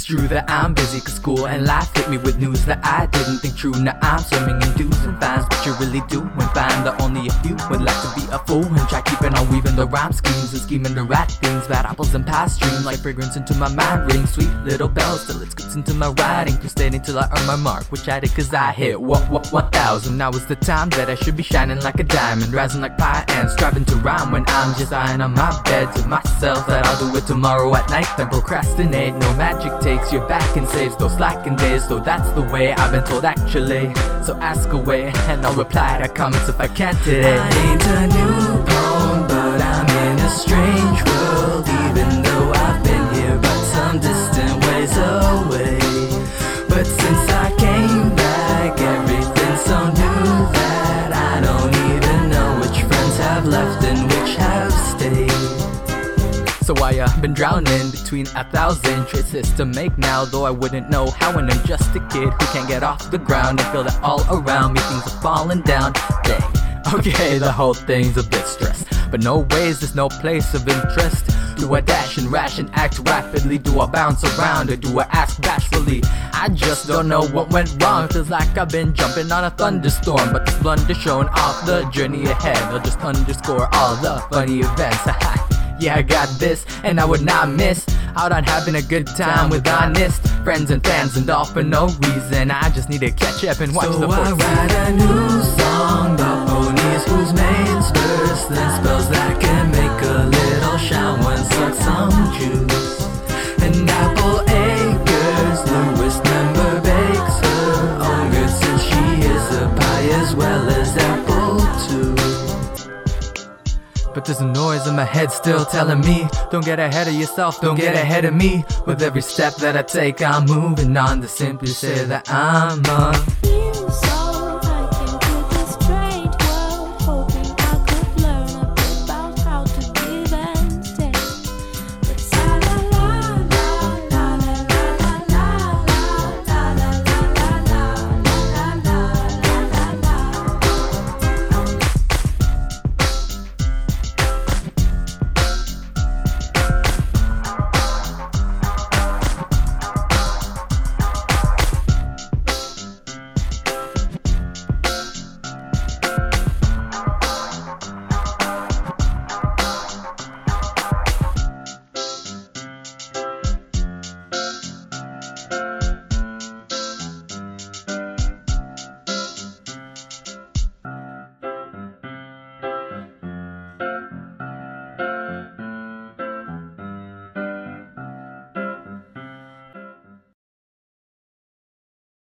It's true that I'm busy cause school and life hit me with news that I didn't think true. Now I'm swimming in do's and fines, but you're really doing fine. That only a few would like to be a fool and try keeping on weaving the rhyme schemes and scheming the right things. Bad apples and past dreams like fragrance into my mind. Ring sweet little bells till it scoops into my writing. Crusade till I earn my mark, which I did cause I hit 1,000. Now is the time that I should be shining like a diamond, rising like fire and striving to rhyme. When I'm just lying on my bed to myself that I'll do it tomorrow at night, then procrastinate. No magic takes your back and saves those slacking days. So that's the way I've been told actually. So ask away and I'll reply to comments if I can today. I ain't a newborn, but I'm in a strange world, even though I've been here but some distant ways away. But since I came back, everything's so new that I don't even know which friends have left and which have stayed. So I've been drowning between 1,000 choices to make now, though I wouldn't know how when I'm just a kid who can't get off the ground. I feel that all around me things are falling down. Dang, okay, the whole thing's a bit stressed, but no ways, there's no place of interest. Do I dash and rash and act rapidly? Do I bounce around or do I ask bashfully? I just don't know what went wrong. Feels like I've been jumping on a thunderstorm, but this blunder showing off the journey ahead. I'll just underscore all the funny events. Yeah, I got this, and I would not miss out on having a good time with honest friends and fans, and all for no reason. I just need to catch up and watch the horses. So I write a new song about ponies whose manes burst, then spells that can make a little shout one suck some juice. And Apple Acres, Lewis member bakes her own good since she is a pie as well as Apple too. But there's a noise in my head still telling me, don't get ahead of yourself, don't get ahead of me. With every step that I take I'm moving on to simply say that I'm a